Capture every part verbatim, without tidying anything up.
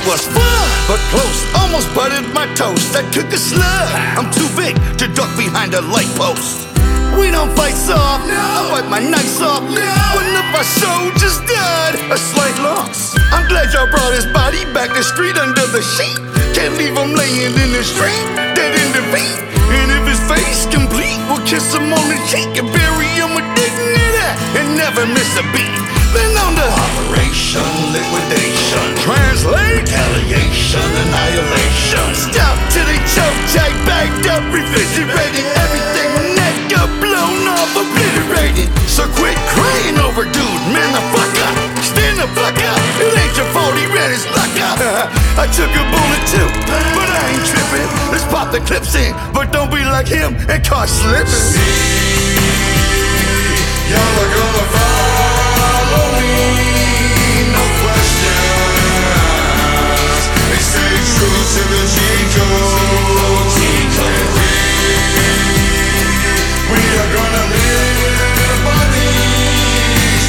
was fun, but close, almost buttered my toast. I cook a slug, I'm too big to duck behind a light post. We don't fight soft, no. I wipe my nights off, no. One of our soldiers died, a slight loss. I'm glad y'all brought his body back the street under the sheet. Can't leave him laying in the street, dead in defeat. And if his face complete, we'll kiss him on the cheek and bury him with dignity and never miss a beat. Then on the Operation Liquidation, translate, retaliation, annihilation. Stop till they choke tight, bagged up, refrigerated, everything neck up, blown off, obliterated. So quit crying over dude, man the fuck up, stand the fuck up. It ain't your fault, he ran his luck up. I took a bullet too, but I ain't tripping. Let's pop the clips in, but don't be like him and caught slipping. See, y'all are gonna follow me, no questions. They stay true to the G-code. We are gonna live by these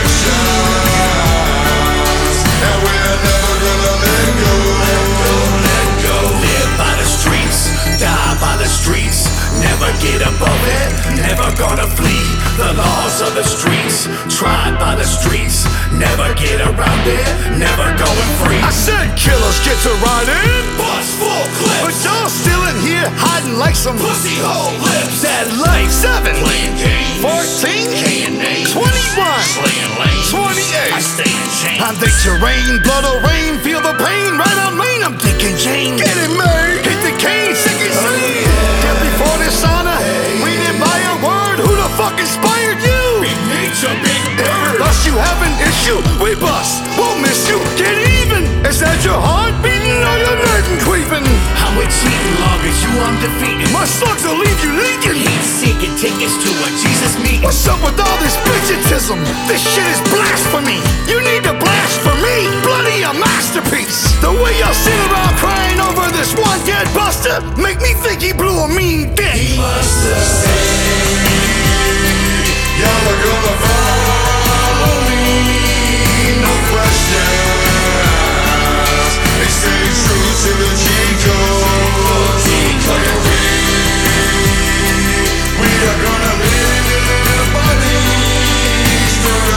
directions, and we're never gonna let go. Let go, let go. Live by the streets, die by the streets. Never get above it, never gonna flee the laws of the streets. Tried by the streets, never get around it, never going free. I said killers get to riding, Bust full clips, but y'all still in here hiding like some pussy hole lips. that light. Seven, Playing games, fourteen, K'ing names, twenty-one, slaying lanes. twenty-eight. I stay in chains. I think terrain, blood or rain, feel the pain, right on lane. I'm thinking Jane, get it made, hit the cane, sick and sane. Get before dishonor, we didn't buy a word. Who the fuck inspired you? Big nature, big bird. Thus you have an issue, we bust, we'll miss you, get even. Is that your heart beating or your nerve queefing? I'm with cheating long as you undefeated. My slugs will leave you leaking. Heat seeking tickets to a Jesus meeting. What's up with all this bigotism? This shit is blasphemy. You need to blasphemy. Bloody a masterpiece. The way y'all sit around crying over this one dead buster make me think he blew a mean dick. He must have said, Y'all are gonna follow me, no questions. They stay true to the G-code. We are gonna live by these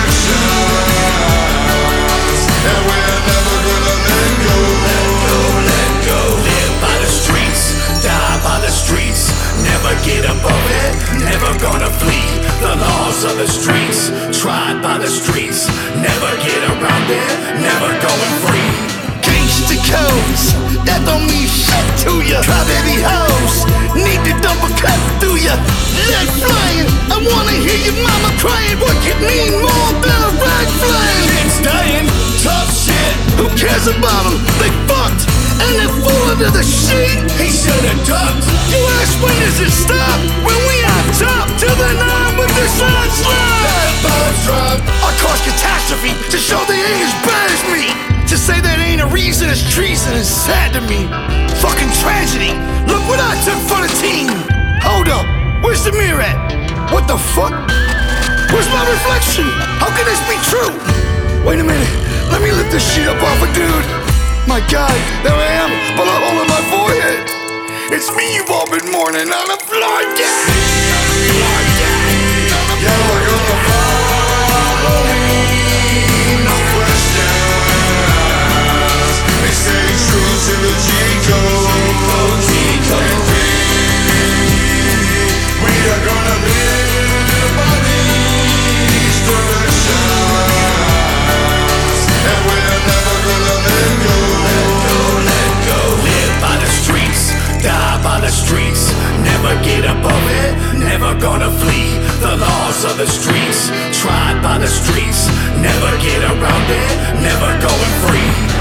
directions, and we're never gonna let go. let go, let go. Live by the streets, die by the streets. Never get above it, never gonna flee the laws of the streets. Tried by the streets, never get around it, never going free. Gangsta codes, that don't mean shit to ya. Crybaby hoes, need to dump a cut through ya. Lead flying, I wanna hear your mama crying. What could mean more than a rag flying? Kids dying, tough shit. Who cares about them? They fucked, and they fall under the sheet. He should've ducked. You ask when does it stop? When we on top to the nine with the sunslide. That bombs drop. I cause catastrophe to show they ain't as bad as me. To say that ain't a reason is treason is sad to me. Fucking tragedy. Look what I took for the team. Hold up, where's the mirror at? What the fuck? Where's my reflection? How can this be true? Wait a minute, let me lift this shit up off a dude. My God, there I am, but I'm holding my forehead. It's me you've all been mourning on a floor deck. Y'all are gonna follow me, no questions. They stay true to the G-code. We are gonna live by these directions, and we're never gonna let go. Let go, let go. Live by the streets, die by the streets. Never get above it, never gonna flee the laws of the streets. Tried by the streets, never get around it, never going free.